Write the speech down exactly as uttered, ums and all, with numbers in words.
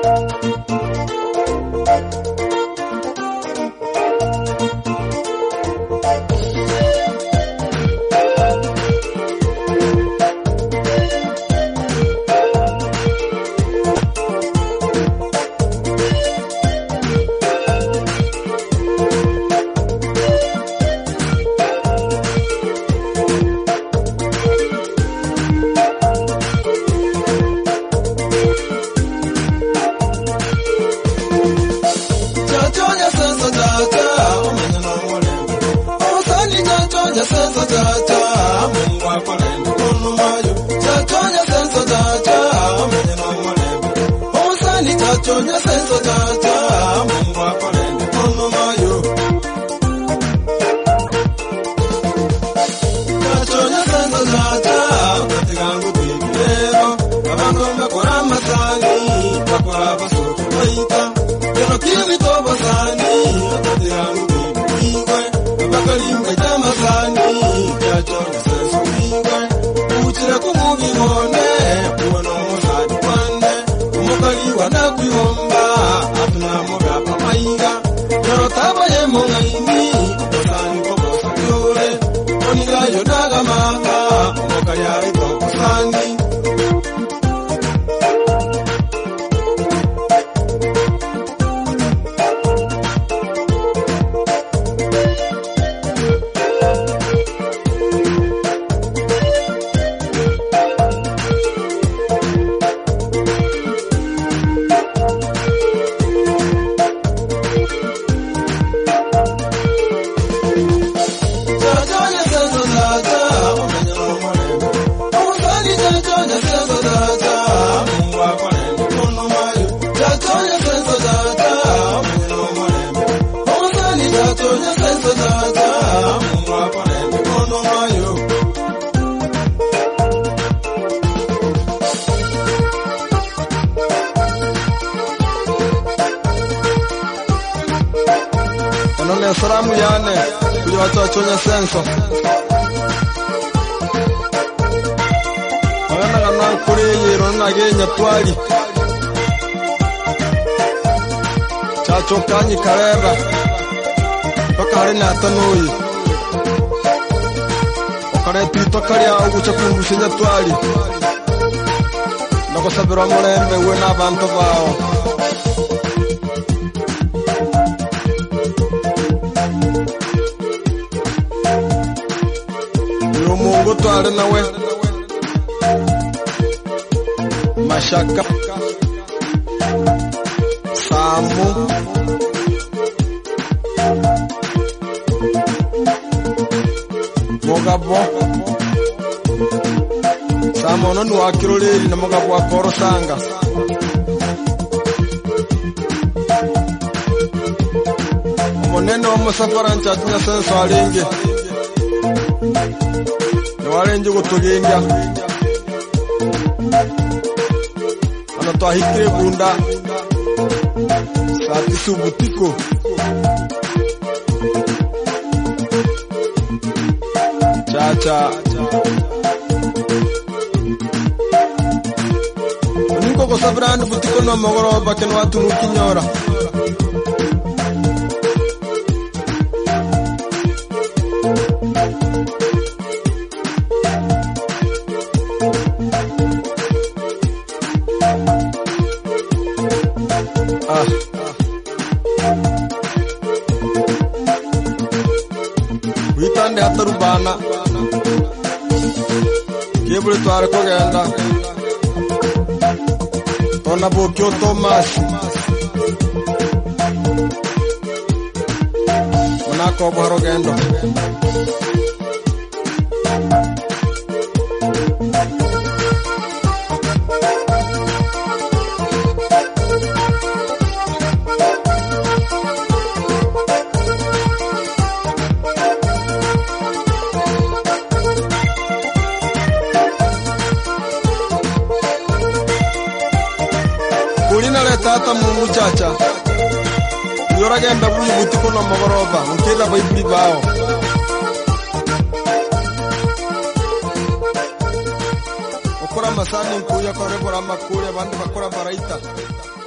Chonya senso tata, Mungu akolende kono mayo. Chonya senso tata, katika nguvu leo, abangomba kora masani, bakora basoto baita. Kero kimi to basani, katika nguvu igwe, abakalimba jamasani, chonya senso igwe. Uchira kumugi hone, uwana mosadi pande, umokali wanakwi homba, afuna moga pamaiga. Yoro taba ye mongaini, obosani kobosa kyore. Oniga yodaga manga, umokali aito kusani. None salamu yane kuli watu wachonya senso. Magana kana kuri yero nagenya twali. Chacho kanyi kareba. Toka hari na tanuyi. Okare pito kali au kuchakungushenya twali. Nako sabira molembe we na bantu bao. Mungu twale nawe Mashaka Samu Mogabo Samu nonu wakiroleli na Mogabo wa Korosanga. Monene wa musafara nchatunya senso alingi Warenje gutugenga ana twahikire bunda sati subutiko chacha niko ko sabrani butiko no mogoro bakeno watu mukinyora Ah. Witande atarubana kebule tware kogenda tona bokyo Thomas manako baro gendo Kulina le tata Mungu chacha Yora gemba buyi butiko no mogoroba Mkeda baibuli bao Okora masani nkuya kore bora makure Bandi bakora baraita